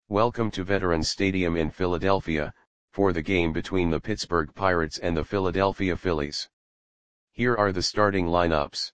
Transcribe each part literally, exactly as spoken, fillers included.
Welcome to Veterans Stadium in Philadelphia, for the game between the Pittsburgh Pirates and the Philadelphia Phillies. Here are the starting lineups.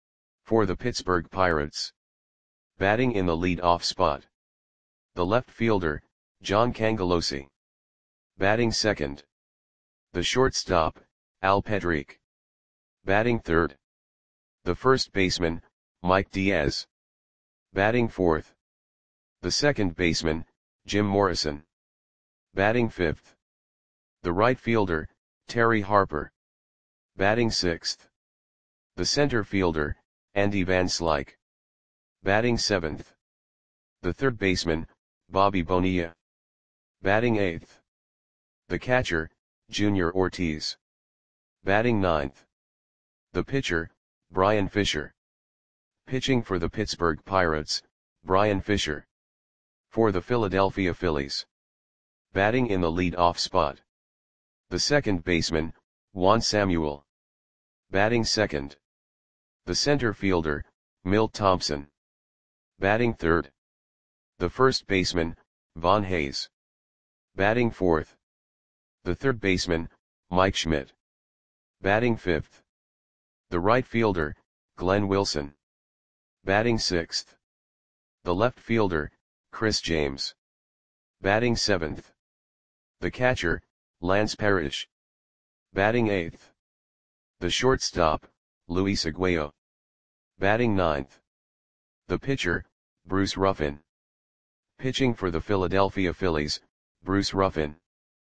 For the Pittsburgh Pirates. Batting in the lead-off spot. The left fielder, John Cangelosi. Batting second. The shortstop, Al Pedrique. Batting third. The first baseman, Mike Diaz. Batting fourth. The second baseman, Jim Morrison. Batting fifth. The right fielder, Terry Harper. Batting sixth. The center fielder, Andy Van Slyke. Batting seventh. The third baseman, Bobby Bonilla. Batting eighth. The catcher, Junior Ortiz. Batting ninth. The pitcher, Brian Fisher. Pitching for the Pittsburgh Pirates, Brian Fisher. For the Philadelphia Phillies. Batting in the lead-off spot. The second baseman, Juan Samuel. Batting second. The center fielder, Milt Thompson. Batting third. The first baseman, Von Hayes. Batting fourth. The third baseman, Mike Schmidt. Batting fifth. The right fielder, Glenn Wilson. Batting sixth. The left fielder, Chris James. Batting seventh. The catcher, Lance Parrish. Batting eighth. The shortstop, Luis Aguayo. Batting ninth. The pitcher, Bruce Ruffin. Pitching for the Philadelphia Phillies, Bruce Ruffin.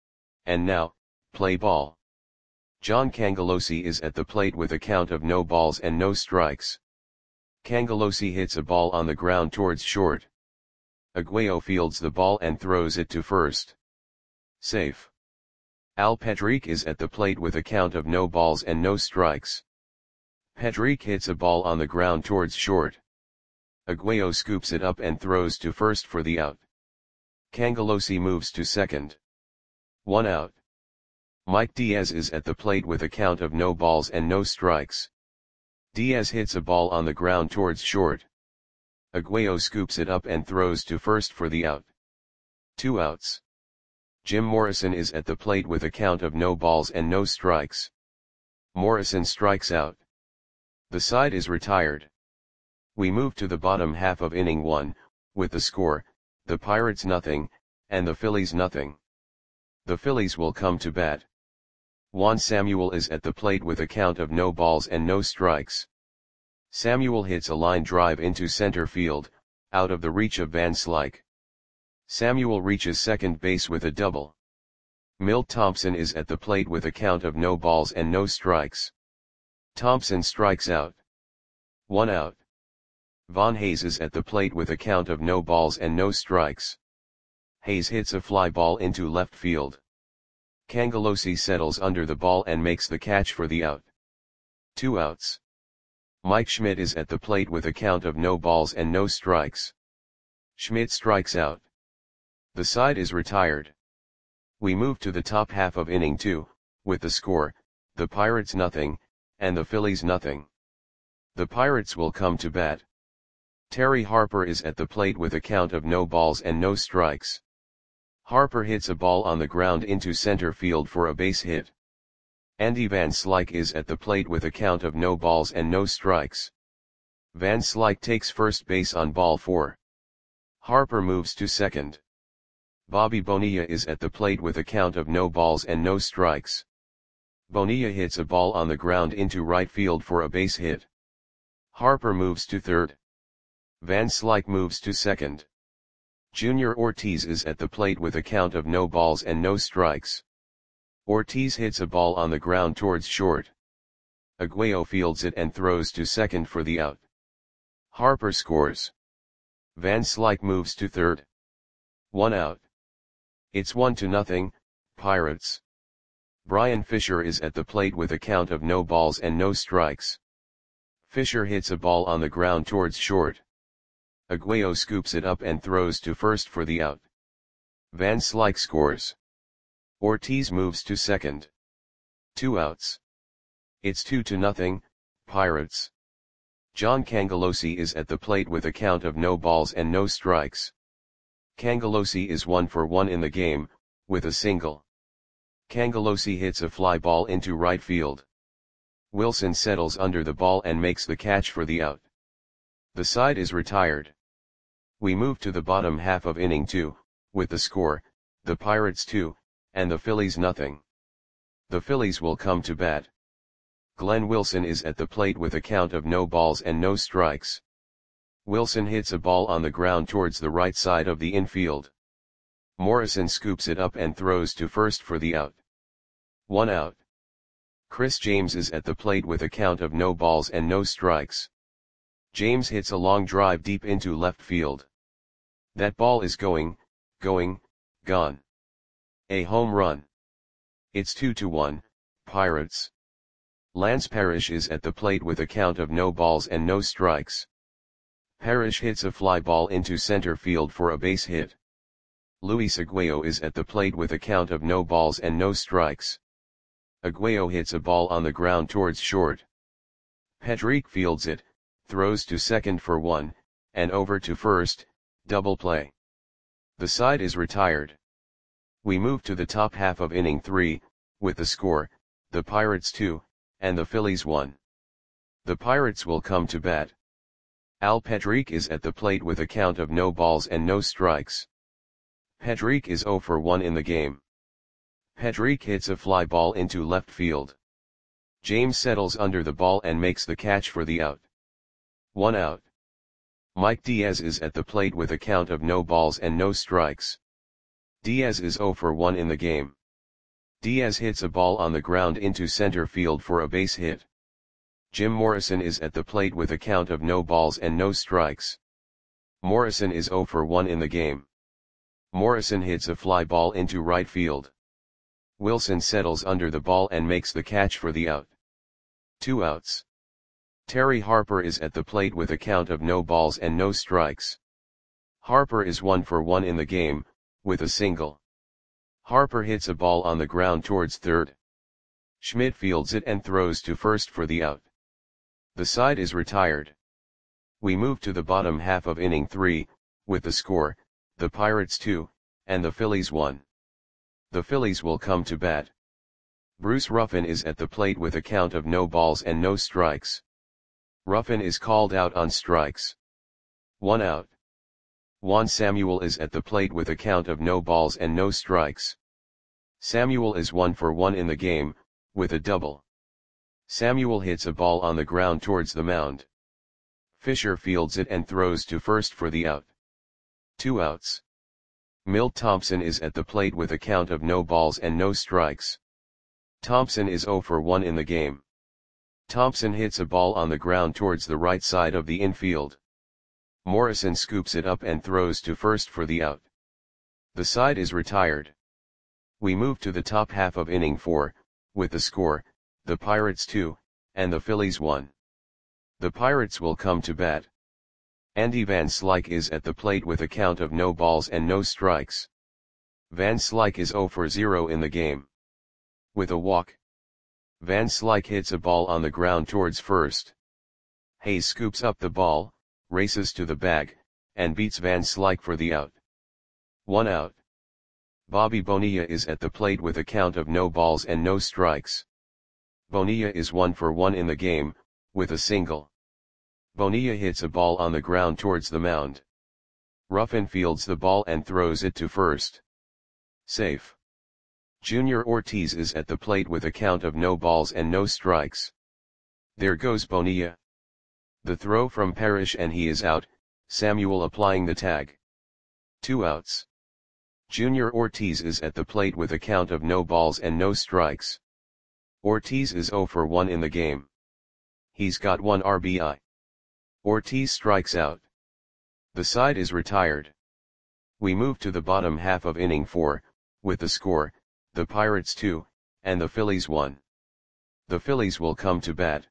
And now, play ball. John Cangelosi is at the plate with a count of no balls and no strikes. Cangelosi hits a ball on the ground towards short. Aguayo fields the ball and throws it to first. Safe. Al Pedrique is at the plate with a count of no balls and no strikes. Pedrique hits a ball on the ground towards short. Aguayo scoops it up and throws to first for the out. Cangelosi moves to second. One out. Mike Diaz is at the plate with a count of no balls and no strikes. Diaz hits a ball on the ground towards short. Aguayo scoops it up and throws to first for the out. Two outs. Jim Morrison is at the plate with a count of no balls and no strikes. Morrison strikes out. The side is retired. We move to the bottom half of inning one, with the score, the Pirates nothing, and the Phillies nothing. The Phillies will come to bat. Juan Samuel is at the plate with a count of no balls and no strikes. Samuel hits a line drive into center field, out of the reach of Van Slyke. Samuel reaches second base with a double. Milt Thompson is at the plate with a count of no balls and no strikes. Thompson strikes out. One out. Von Hayes is at the plate with a count of no balls and no strikes. Hayes hits a fly ball into left field. Cangelosi settles under the ball and makes the catch for the out. Two outs. Mike Schmidt is at the plate with a count of no balls and no strikes. Schmidt strikes out. The side is retired. We move to the top half of inning two, with the score, the Pirates nothing, and the Phillies nothing. The Pirates will come to bat. Terry Harper is at the plate with a count of no balls and no strikes. Harper hits a ball on the ground into center field for a base hit. Andy Van Slyke is at the plate with a count of no balls and no strikes. Van Slyke takes first base on ball four. Harper moves to second. Bobby Bonilla is at the plate with a count of no balls and no strikes. Bonilla hits a ball on the ground into right field for a base hit. Harper moves to third. Van Slyke moves to second. Junior Ortiz is at the plate with a count of no balls and no strikes. Ortiz hits a ball on the ground towards short. Aguayo fields it and throws to second for the out. Harper scores. Van Slyke moves to third. One out. It's one to nothing, Pirates. Brian Fisher is at the plate with a count of no balls and no strikes. Fisher hits a ball on the ground towards short. Aguayo scoops it up and throws to first for the out. Van Slyke scores. Ortiz moves to second. Two outs. It's two to nothing, Pirates. John Cangelosi is at the plate with a count of no balls and no strikes. Cangelosi is one for one in the game, with a single. Cangelosi hits a fly ball into right field. Wilson settles under the ball and makes the catch for the out. The side is retired. We move to the bottom half of inning two, with the score, the Pirates two, and the Phillies nothing. The Phillies will come to bat. Glenn Wilson is at the plate with a count of no balls and no strikes. Wilson hits a ball on the ground towards the right side of the infield. Morrison scoops it up and throws to first for the out. One out. Chris James is at the plate with a count of no balls and no strikes. James hits a long drive deep into left field. That ball is going, going, gone. A home run. It's two to one, Pirates. Lance Parrish is at the plate with a count of no balls and no strikes. Parrish hits a fly ball into center field for a base hit. Luis Aguayo is at the plate with a count of no balls and no strikes. Aguayo hits a ball on the ground towards short. Pedrique fields it, throws to second for one, and over to first, double play. The side is retired. We move to the top half of inning three, with the score, the Pirates two, and the Phillies one. The Pirates will come to bat. Al Pedrique is at the plate with a count of no balls and no strikes. Pedrique is zero for one in the game. Pedrique hits a fly ball into left field. James settles under the ball and makes the catch for the out. One out. Mike Diaz is at the plate with a count of no balls and no strikes. Diaz is zero for one in the game. Diaz hits a ball on the ground into center field for a base hit. Jim Morrison is at the plate with a count of no balls and no strikes. Morrison is zero for one in the game. Morrison hits a fly ball into right field. Wilson settles under the ball and makes the catch for the out. Two outs. Terry Harper is at the plate with a count of no balls and no strikes. Harper is one for one in the game, with a single. Harper hits a ball on the ground towards third. Schmidt fields it and throws to first for the out. The side is retired. We move to the bottom half of inning three, with the score, the Pirates two, and the Phillies one. The Phillies will come to bat. Bruce Ruffin is at the plate with a count of no balls and no strikes. Ruffin is called out on strikes. One out. Juan Samuel is at the plate with a count of no balls and no strikes. Samuel is one for one in the game, with a double. Samuel hits a ball on the ground towards the mound. Fisher fields it and throws to first for the out. Two outs. Milt Thompson is at the plate with a count of no balls and no strikes. Thompson is zero for one in the game. Thompson hits a ball on the ground towards the right side of the infield. Morrison scoops it up and throws to first for the out. The side is retired. We move to the top half of inning four, with the score, the Pirates two, and the Phillies one. The Pirates will come to bat. Andy Van Slyke is at the plate with a count of no balls and no strikes. Van Slyke is zero for zero in the game. With a walk. Van Slyke hits a ball on the ground towards first. Hayes scoops up the ball, races to the bag, and beats Van Slyke for the out. One out. Bobby Bonilla is at the plate with a count of no balls and no strikes. Bonilla is one for one in the game, with a single. Bonilla hits a ball on the ground towards the mound. Ruffin fields the ball and throws it to first. Safe. Junior Ortiz is at the plate with a count of no balls and no strikes. There goes Bonilla. The throw from Parrish and he is out, Samuel applying the tag. Two outs. Junior Ortiz is at the plate with a count of no balls and no strikes. Ortiz is zero for one in the game. He's got one R B I. Ortiz strikes out. The side is retired. We move to the bottom half of inning four, with the score, the Pirates two, and the Phillies one. The Phillies will come to bat.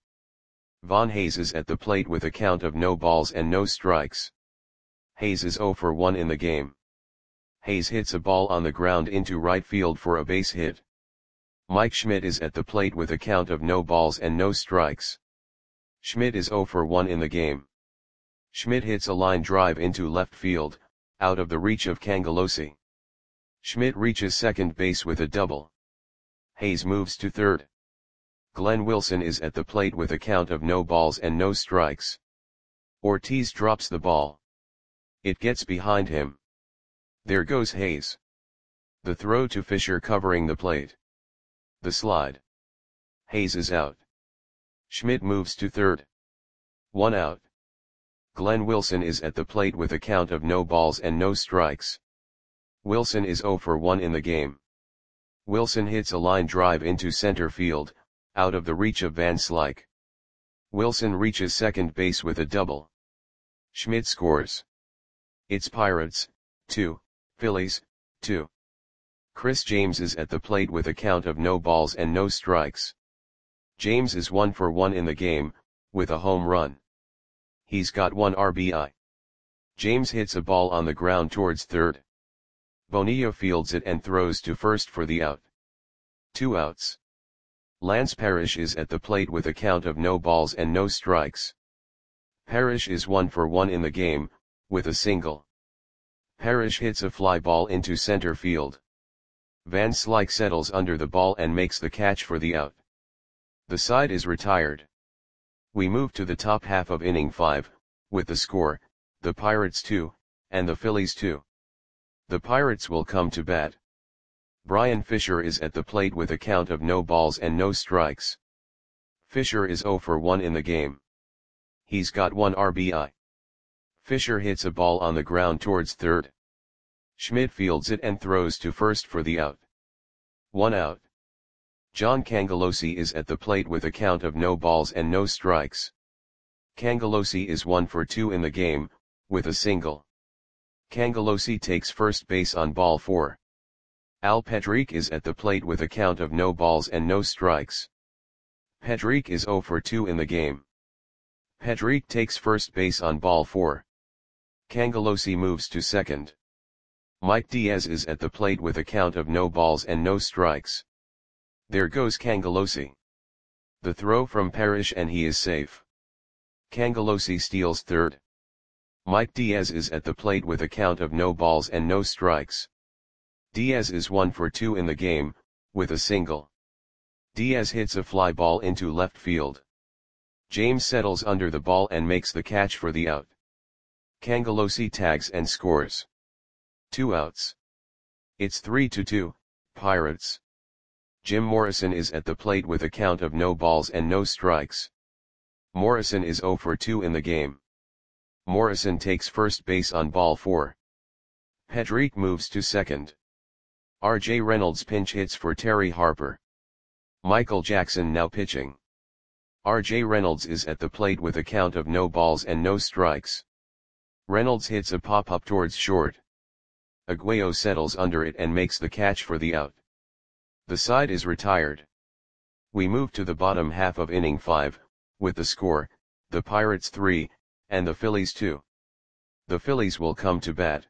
Von Hayes is at the plate with a count of no balls and no strikes. Hayes is zero for one in the game. Hayes hits a ball on the ground into right field for a base hit. Mike Schmidt is at the plate with a count of no balls and no strikes. Schmidt is zero for one in the game. Schmidt hits a line drive into left field, out of the reach of Cangelosi. Schmidt reaches second base with a double. Hayes moves to third. Glenn Wilson is at the plate with a count of no balls and no strikes. Ortiz drops the ball. It gets behind him. There goes Hayes. The throw to Fisher covering the plate. The slide. Hayes is out. Schmidt moves to third. One out. Glenn Wilson is at the plate with a count of no balls and no strikes. Wilson is zero for one in the game. Wilson hits a line drive into center field, out of the reach of Van Slyke. Wilson reaches second base with a double. Schmidt scores. It's Pirates, two, Phillies, two. Chris James is at the plate with a count of no balls and no strikes. James is one for one in the game, with a home run. He's got one R B I. James hits a ball on the ground towards third. Bonilla fields it and throws to first for the out. Two outs. Lance Parrish is at the plate with a count of no balls and no strikes. Parrish is one for one in the game, with a single. Parrish hits a fly ball into center field. Van Slyke settles under the ball and makes the catch for the out. The side is retired. We move to the top half of inning five, with the score, the Pirates two, and the Phillies two. The Pirates will come to bat. Brian Fisher is at the plate with a count of no balls and no strikes. Fisher is zero for one in the game. He's got one R B I. Fisher hits a ball on the ground towards third. Schmidt fields it and throws to first for the out. One out. John Cangelosi is at the plate with a count of no balls and no strikes. Cangelosi is one for two in the game, with a single. Cangelosi takes first base on ball four. Al Pedrique is at the plate with a count of no balls and no strikes. Pedrique is zero for two in the game. Pedrique takes first base on ball four. Cangelosi moves to second. Mike Diaz is at the plate with a count of no balls and no strikes. There goes Cangelosi. The throw from Parrish and he is safe. Cangelosi steals third. Mike Diaz is at the plate with a count of no balls and no strikes. Diaz is one for two in the game, with a single. Diaz hits a fly ball into left field. James settles under the ball and makes the catch for the out. Cangelosi tags and scores. Two outs. It's three to two, Pirates. Jim Morrison is at the plate with a count of no balls and no strikes. Morrison is zero for two in the game. Morrison takes first base on ball four. Pedrique moves to second. R J Reynolds pinch hits for Terry Harper. Michael Jackson now pitching. R J Reynolds is at the plate with a count of no balls and no strikes. Reynolds hits a pop-up towards short. Aguayo settles under it and makes the catch for the out. The side is retired. We move to the bottom half of inning five, with the score, the Pirates three, and the Phillies two. The Phillies will come to bat.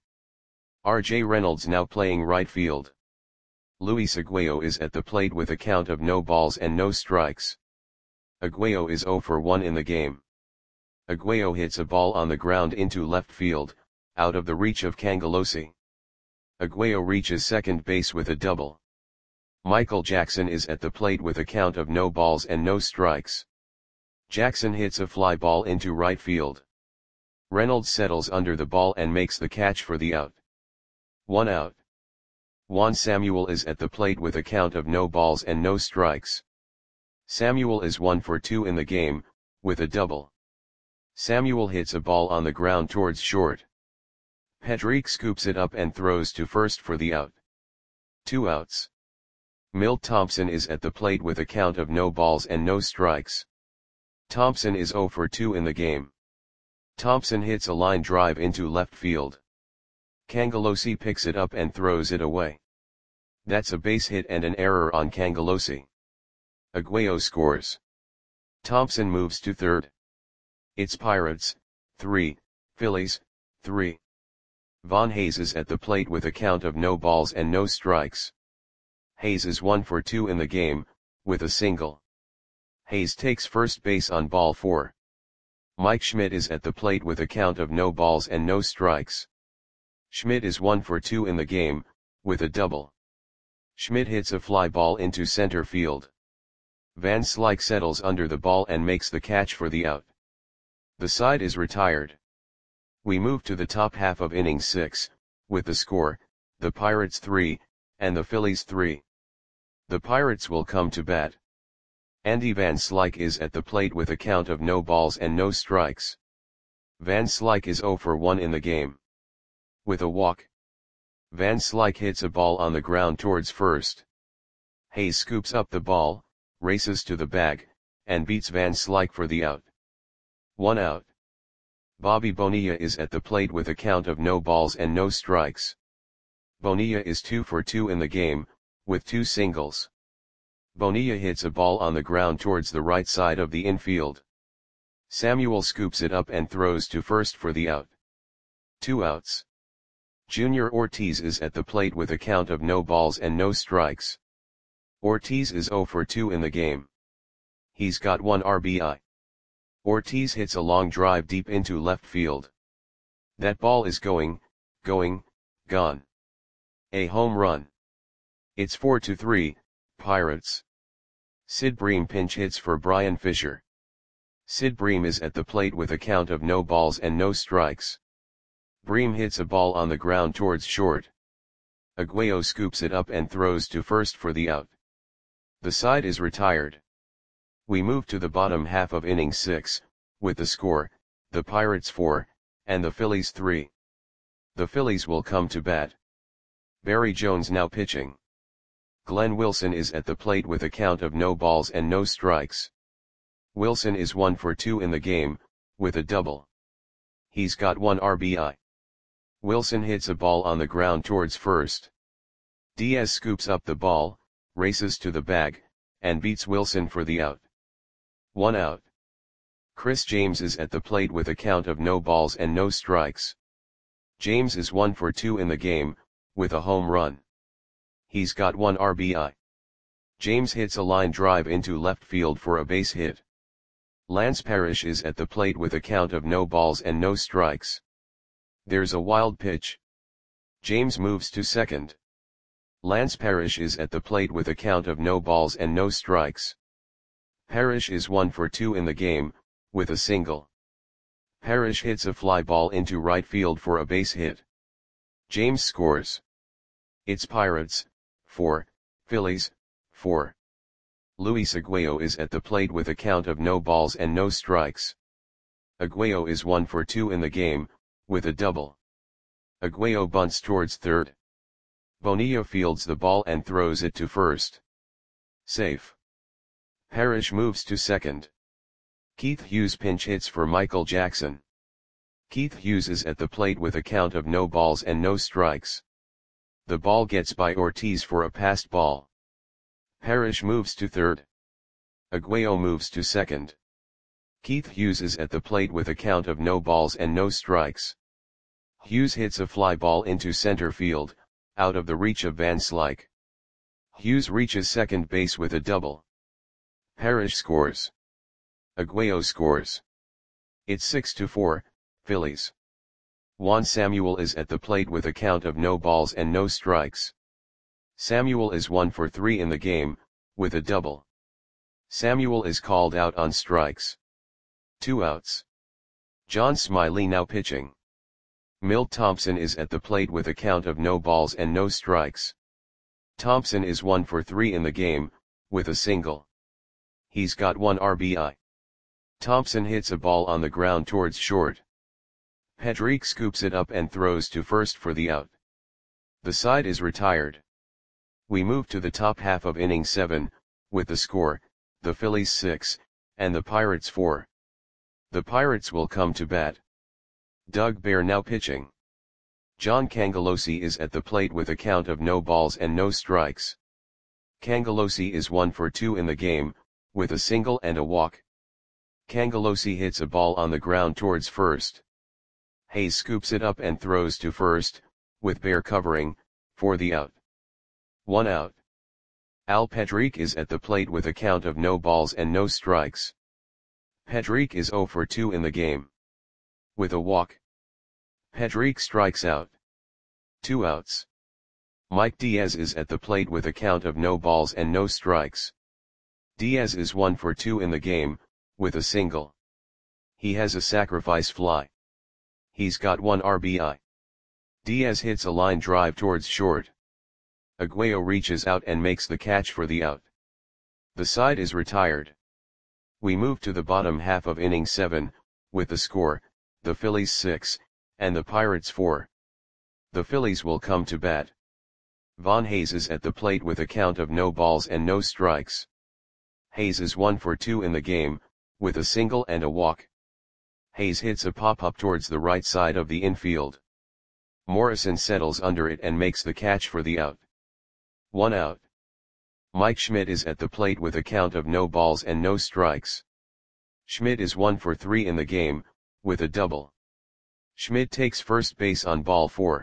R J Reynolds now playing right field. Luis Aguayo is at the plate with a count of no balls and no strikes. Aguayo is zero for one in the game. Aguayo hits a ball on the ground into left field, out of the reach of Cangelosi. Aguayo reaches second base with a double. Michael Jackson is at the plate with a count of no balls and no strikes. Jackson hits a fly ball into right field. Reynolds settles under the ball and makes the catch for the out. One out. Juan Samuel is at the plate with a count of no balls and no strikes. Samuel is one for two in the game, with a double. Samuel hits a ball on the ground towards short. Pedrique scoops it up and throws to first for the out. Two outs. Milt Thompson is at the plate with a count of no balls and no strikes. Thompson is zero for two in the game. Thompson hits a line drive into left field. Cangelosi picks it up and throws it away. That's a base hit and an error on Cangelosi. Aguayo scores. Thompson moves to third. It's Pirates, three, Phillies, three. Von Hayes is at the plate with a count of no balls and no strikes. Hayes is one for two in the game, with a single. Hayes takes first base on ball four. Mike Schmidt is at the plate with a count of no balls and no strikes. Schmidt is one for two in the game, with a double. Schmidt hits a fly ball into center field. Van Slyke settles under the ball and makes the catch for the out. The side is retired. We move to the top half of inning six, with the score, the Pirates three, and the Phillies three. The Pirates will come to bat. Andy Van Slyke is at the plate with a count of no balls and no strikes. Van Slyke is zero for one in the game. With a walk. Van Slyke hits a ball on the ground towards first. Hayes scoops up the ball, races to the bag, and beats Van Slyke for the out. One out. Bobby Bonilla is at the plate with a count of no balls and no strikes. Bonilla is two for two in the game, with two singles. Bonilla hits a ball on the ground towards the right side of the infield. Samuel scoops it up and throws to first for the out. Two outs. Junior Ortiz is at the plate with a count of no balls and no strikes. Ortiz is zero for two in the game. He's got one R B I. Ortiz hits a long drive deep into left field. That ball is going, going, gone. A home run. It's four to three, Pirates. Sid Bream pinch hits for Brian Fisher. Sid Bream is at the plate with a count of no balls and no strikes. Bream hits a ball on the ground towards short. Aguayo scoops it up and throws to first for the out. The side is retired. We move to the bottom half of inning six, with the score, the Pirates four, and the Phillies three. The Phillies will come to bat. Barry Jones now pitching. Glenn Wilson is at the plate with a count of no balls and no strikes. Wilson is one for two in the game, with a double. He's got one R B I. Wilson hits a ball on the ground towards first. Diaz scoops up the ball, races to the bag, and beats Wilson for the out. One out. Chris James is at the plate with a count of no balls and no strikes. James is one for two in the game, with a home run. He's got one R B I. James hits a line drive into left field for a base hit. Lance Parrish is at the plate with a count of no balls and no strikes. There's a wild pitch. James moves to second. Lance Parrish is at the plate with a count of no balls and no strikes. Parrish is one for two in the game, with a single. Parrish hits a fly ball into right field for a base hit. James scores. It's Pirates, four, Phillies, four. Luis Aguayo is at the plate with a count of no balls and no strikes. Aguayo is one for two in the game, with a double. Aguayo bunts towards third. Bonilla fields the ball and throws it to first. Safe. Parrish moves to second. Keith Hughes pinch hits for Michael Jackson. Keith Hughes is at the plate with a count of no balls and no strikes. The ball gets by Ortiz for a passed ball. Parrish moves to third. Aguayo moves to second. Keith Hughes is at the plate with a count of no balls and no strikes. Hughes hits a fly ball into center field, out of the reach of Van Slyke. Hughes reaches second base with a double. Parrish scores. Aguayo scores. It's six to four, Phillies. Juan Samuel is at the plate with a count of no balls and no strikes. Samuel is one for three in the game, with a double. Samuel is called out on strikes. Two outs. John Smiley now pitching. Milt Thompson is at the plate with a count of no balls and no strikes. Thompson is one for three in the game, with a single. He's got one R B I. Thompson hits a ball on the ground towards short. Pedrique scoops it up and throws to first for the out. The side is retired. We move to the top half of inning seven, with the score, the Phillies six, and the Pirates four. The Pirates will come to bat. Doug Bear now pitching. John Cangelosi is at the plate with a count of no balls and no strikes. Cangelosi is one for two in the game, with a single and a walk. Cangelosi hits a ball on the ground towards first. Hayes scoops it up and throws to first, with Bear covering, for the out. One out. Al Pedrique is at the plate with a count of no balls and no strikes. Pedrique is zero for two in the game. With a walk. Pedrique strikes out. Two outs. Mike Diaz is at the plate with a count of no balls and no strikes. Diaz is one for two in the game, with a single. He has a sacrifice fly. He's got one R B I. Diaz hits a line drive towards short. Aguayo reaches out and makes the catch for the out. The side is retired. We move to the bottom half of inning seven, with the score, the Phillies six, and the Pirates four. The Phillies will come to bat. Von Hayes is at the plate with a count of no balls and no strikes. Hayes is one for two in the game, with a single and a walk. Hayes hits a pop-up towards the right side of the infield. Morrison settles under it and makes the catch for the out. One out. Mike Schmidt is at the plate with a count of no balls and no strikes. Schmidt is one for three in the game, with a double. Schmidt takes first base on ball four.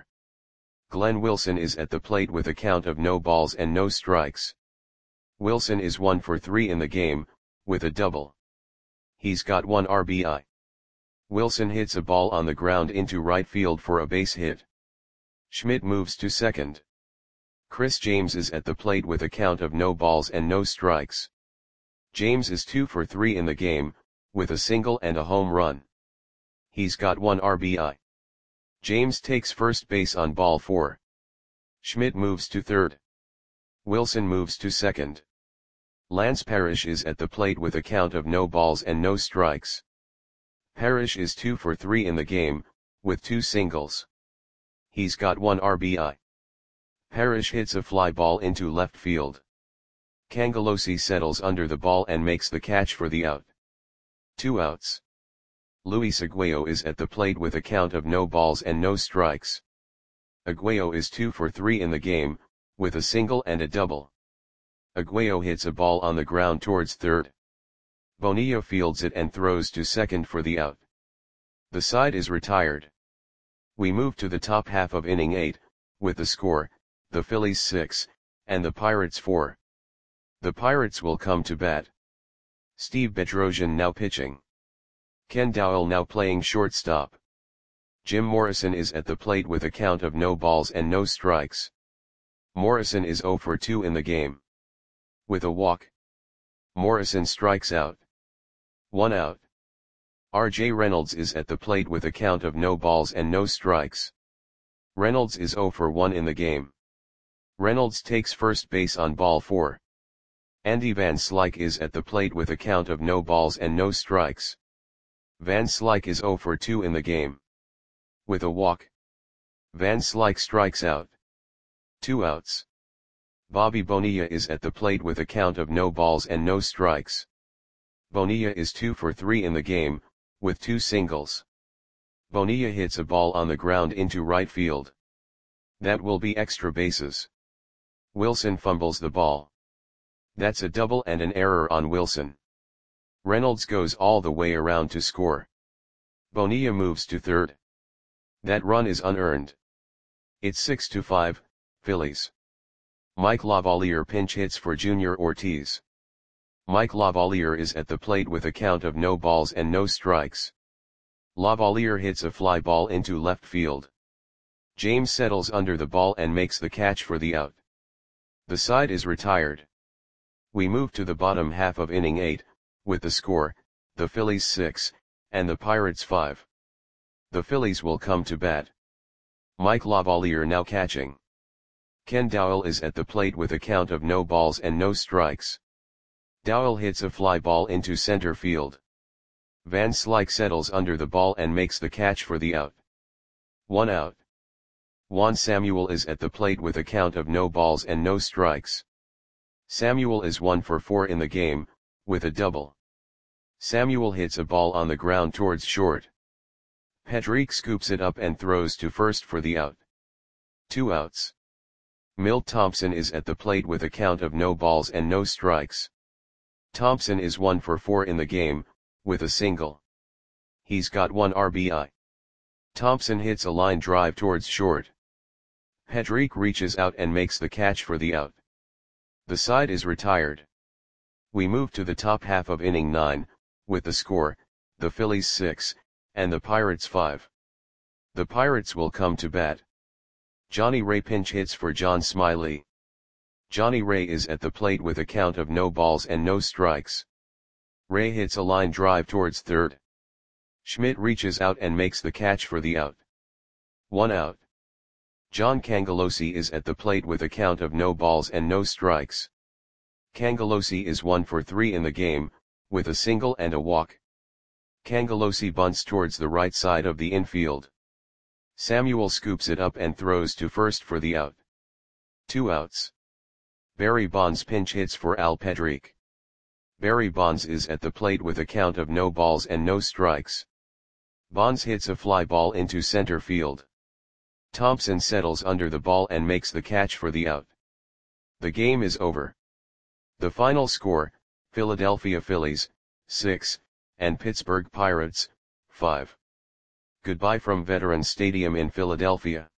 Glenn Wilson is at the plate with a count of no balls and no strikes. Wilson is one for three in the game, with a double. He's got one R B I. Wilson hits a ball on the ground into right field for a base hit. Schmidt moves to second. Chris James is at the plate with a count of no balls and no strikes. James is two for three in the game, with a single and a home run. He's got one R B I. James takes first base on ball four. Schmidt moves to third. Wilson moves to second. Lance Parrish is at the plate with a count of no balls and no strikes. Parrish is two for three in the game, with two singles. He's got one R B I. Parrish hits a fly ball into left field. Cangelosi settles under the ball and makes the catch for the out. Two outs. Luis Aguayo is at the plate with a count of no balls and no strikes. Aguayo is two for three in the game, with a single and a double. Aguayo hits a ball on the ground towards third. Bonilla fields it and throws to second for the out. The side is retired. We move to the top half of inning eight, with the score, the Phillies six, and the Pirates four. The Pirates will come to bat. Steve Bedrosian now pitching. Ken Dowell now playing shortstop. Jim Morrison is at the plate with a count of no balls and no strikes. Morrison is zero for two in the game. With a walk. Morrison strikes out. One out. R J Reynolds is at the plate with a count of no balls and no strikes. Reynolds is zero for one in the game. Reynolds takes first base on ball four. Andy Van Slyke is at the plate with a count of no balls and no strikes. Van Slyke is zero for two in the game. With a walk. Van Slyke strikes out. Two outs. Bobby Bonilla is at the plate with a count of no balls and no strikes. Bonilla is two for three in the game, with two singles. Bonilla hits a ball on the ground into right field. That will be extra bases. Wilson fumbles the ball. That's a double and an error on Wilson. Reynolds goes all the way around to score. Bonilla moves to third. That run is unearned. It's six to five, Phillies. Mike Lavalier pinch hits for Junior Ortiz. Mike Lavalier is at the plate with a count of no balls and no strikes. Lavalier hits a fly ball into left field. James settles under the ball and makes the catch for the out. The side is retired. We move to the bottom half of inning eight, with the score, the Phillies six, and the Pirates five. The Phillies will come to bat. Mike Lavalier now catching. Ken Dowell is at the plate with a count of no balls and no strikes. Dowell hits a fly ball into center field. Van Slyke settles under the ball and makes the catch for the out. One out. Juan Samuel is at the plate with a count of no balls and no strikes. Samuel is one for four in the game, with a double. Samuel hits a ball on the ground towards short. Pedrick scoops it up and throws to first for the out. Two outs. Milt Thompson is at the plate with a count of no balls and no strikes. Thompson is one for four in the game, with a single. He's got one R B I. Thompson hits a line drive towards short. Pedrick reaches out and makes the catch for the out. The side is retired. We move to the top half of inning nine, with the score, the Phillies six, and the Pirates five. The Pirates will come to bat. Johnny Ray pinch hits for John Smiley. Johnny Ray is at the plate with a count of no balls and no strikes. Ray hits a line drive towards third. Schmidt reaches out and makes the catch for the out. One out. John Cangelosi is at the plate with a count of no balls and no strikes. Cangelosi is one for three in the game, with a single and a walk. Cangelosi bunts towards the right side of the infield. Samuel scoops it up and throws to first for the out. Two outs. Barry Bonds pinch hits for Al Pedrique. Barry Bonds is at the plate with a count of no balls and no strikes. Bonds hits a fly ball into center field. Thompson settles under the ball and makes the catch for the out. The game is over. The final score, Philadelphia Phillies, six, and Pittsburgh Pirates, five. Goodbye from Veterans Stadium in Philadelphia.